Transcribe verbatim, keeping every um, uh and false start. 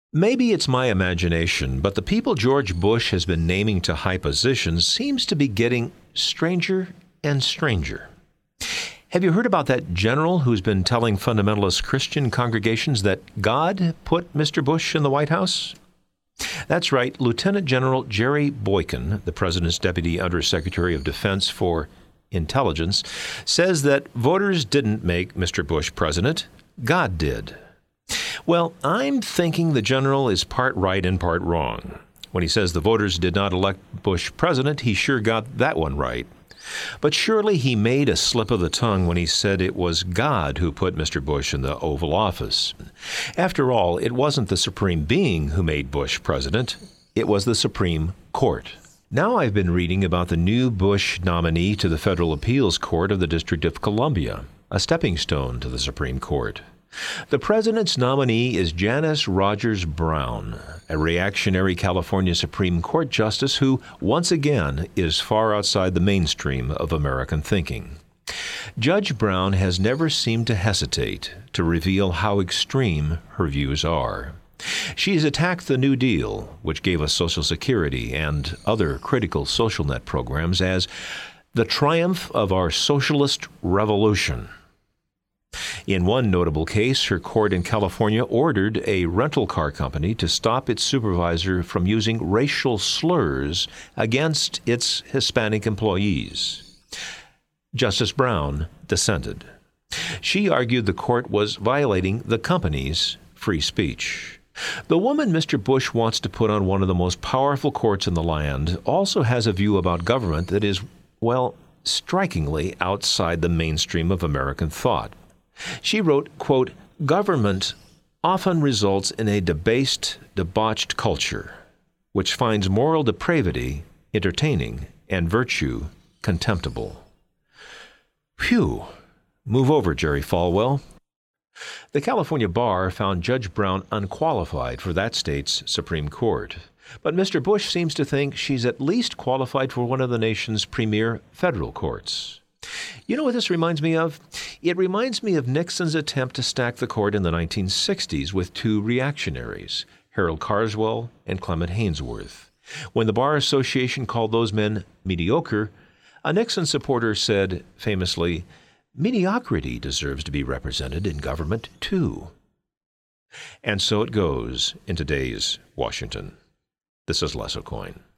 Maybe it's my imagination, but the people George Bush has been naming to high positions seems to be getting stranger and stranger. Have you heard about that general who's been telling fundamentalist Christian congregations that God put Mister Bush in the White House? That's right, Lieutenant General Jerry Boykin, the President's Deputy Undersecretary of Defense for Intelligence, says that voters didn't make Mister Bush president, God did. Well, I'm thinking the general is part right and part wrong. When he says the voters did not elect Bush president, he sure got that one right. But surely he made a slip of the tongue when he said it was God who put Mister Bush in the Oval Office. After all, it wasn't the Supreme Being who made Bush president. It was the Supreme Court. Now I've been reading about the new Bush nominee to the Federal Appeals Court of the District of Columbia, a stepping stone to the Supreme Court. The president's nominee is Janice Rogers Brown, a reactionary California Supreme Court justice who, once again, is far outside the mainstream of American thinking. Judge Brown has never seemed to hesitate to reveal how extreme her views are. She has attacked the New Deal, which gave us Social Security and other critical social net programs, as the triumph of our socialist revolution. In one notable case, her court in California ordered a rental car company to stop its supervisor from using racial slurs against its Hispanic employees. Justice Brown dissented. She argued the court was violating the company's free speech. The woman Mister Bush wants to put on one of the most powerful courts in the land also has a view about government that is, well, strikingly outside the mainstream of American thought. She wrote, quote, "Government often results in a debased, debauched culture, which finds moral depravity entertaining and virtue contemptible." Phew! Move over, Jerry Falwell. The California Bar found Judge Brown unqualified for that state's Supreme Court. But Mister Bush seems to think she's at least qualified for one of the nation's premier federal courts. You know what this reminds me of? It reminds me of Nixon's attempt to stack the court in the nineteen sixties with two reactionaries, Harold Carswell and Clement Haynsworth. When the Bar Association called those men mediocre, a Nixon supporter said famously, "Mediocrity deserves to be represented in government, too." And so it goes in today's Washington. This is Les Aucoin.